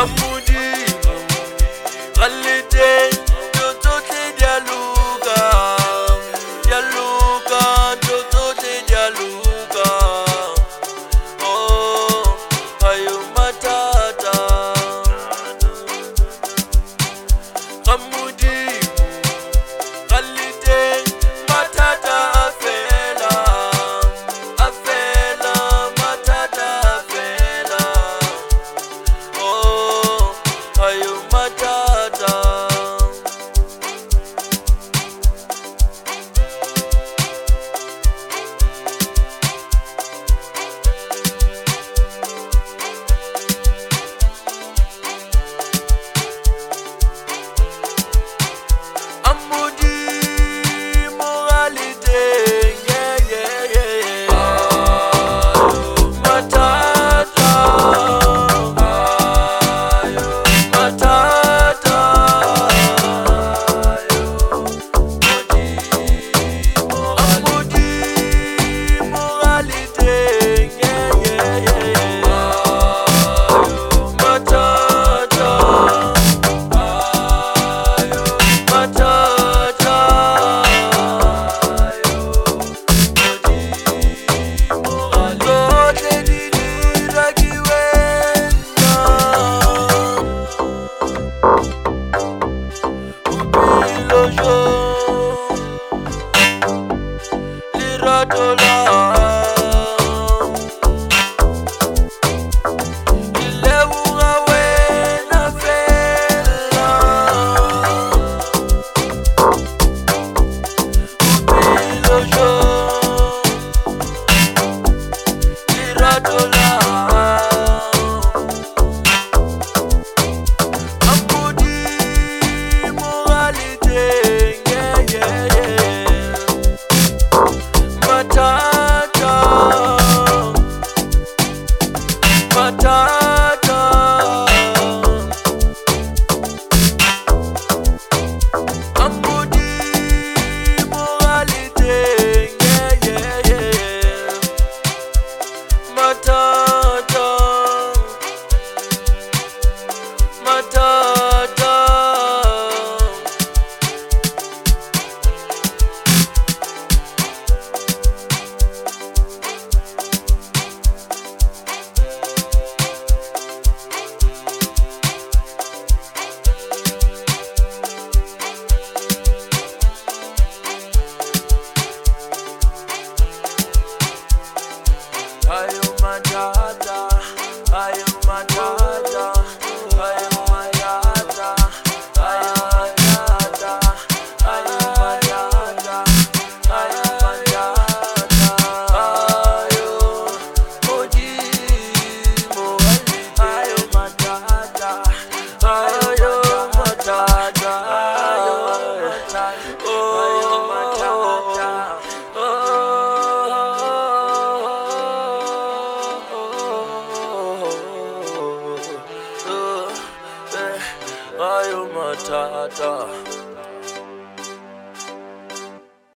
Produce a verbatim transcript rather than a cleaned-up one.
Gamudimo, Galite, Totote Dialuga, Dialuga, Totote Dialuga. Oh, ayo matata. Gamudimo, Galite, matata afela, afela, matata afela. Oh, ayo matata. Amudi moralité, yeah, yeah, yeah, yeah. Matata, matata, Amudi moralité, yeah, yeah, yeah, yeah. Matata, matata, lote nilirakiwena, ubilojo, liratola, ilewuga wena fela, ubilojo, liratola. Amudi moralité, yeah, yeah, yeah. Matata, matata. Amudi moralité, yeah, yeah, yeah. Matata, matata. Ayo matata, ayo matata, ayo matata, ayo matata, ayo matata, ayo matata, ayo Mudimo, ayo matata, ayo matata, ayo matata, ayo matata. Ayo matata.